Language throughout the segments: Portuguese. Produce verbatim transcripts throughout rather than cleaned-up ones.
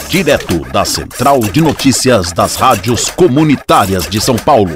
direto da Central de Notícias das Rádios Comunitárias de São Paulo.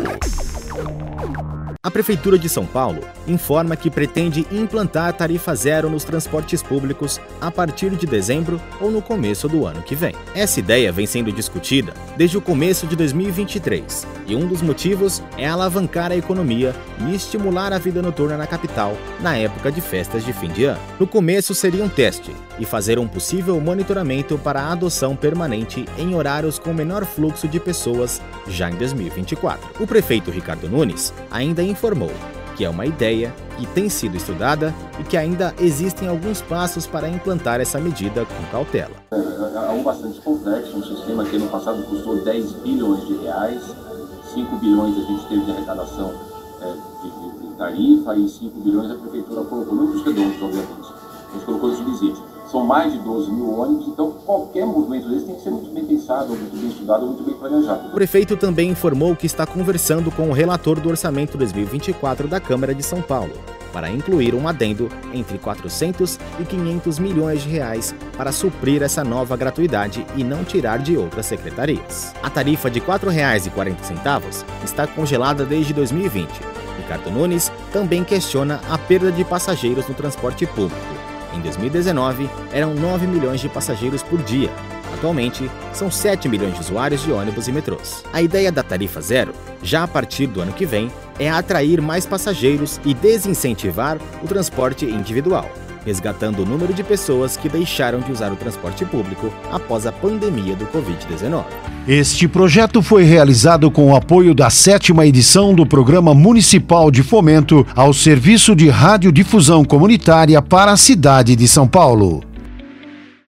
A Prefeitura de São Paulo informa que pretende implantar tarifa zero nos transportes públicos a partir de dezembro ou no começo do ano que vem. Essa ideia vem sendo discutida desde o começo de dois mil e vinte e três e um dos motivos é alavancar a economia e estimular a vida noturna na capital na época de festas de fim de ano. No começo seria um teste e fazer um possível monitoramento para a adoção permanente em horários com menor fluxo de pessoas já em dois mil e vinte e quatro. O prefeito Ricardo Nunes ainda informou que é uma ideia que tem sido estudada e que ainda existem alguns passos para implantar essa medida com cautela. É, é algo bastante complexo, um sistema que no passado custou dez bilhões de reais, cinco bilhões a gente teve de arrecadação é, de, de, de tarifa e cinco bilhões a prefeitura colocou, números redondos, obviamente, a gente colocou isso visite. São mais de doze mil ônibus, então qualquer movimento desse tem que ser muito bem pensado, muito bem estudado, muito bem planejado. O prefeito também informou que está conversando com o relator do Orçamento dois mil e vinte e quatro da Câmara de São Paulo, para incluir um adendo entre quatrocentos e quinhentos milhões de reais para suprir essa nova gratuidade e não tirar de outras secretarias. A tarifa de quatro reais e quarenta centavos está congelada desde dois mil e vinte. Ricardo Nunes também questiona a perda de passageiros no transporte público. Em dois mil e dezenove, eram nove milhões de passageiros por dia. Atualmente, são sete milhões de usuários de ônibus e metrôs. A ideia da tarifa zero, já a partir do ano que vem, é atrair mais passageiros e desincentivar o transporte individual, resgatando o número de pessoas que deixaram de usar o transporte público após a pandemia do covid dezenove. Este projeto foi realizado com o apoio da sétima edição do Programa Municipal de Fomento ao Serviço de Radiodifusão Comunitária para a cidade de São Paulo.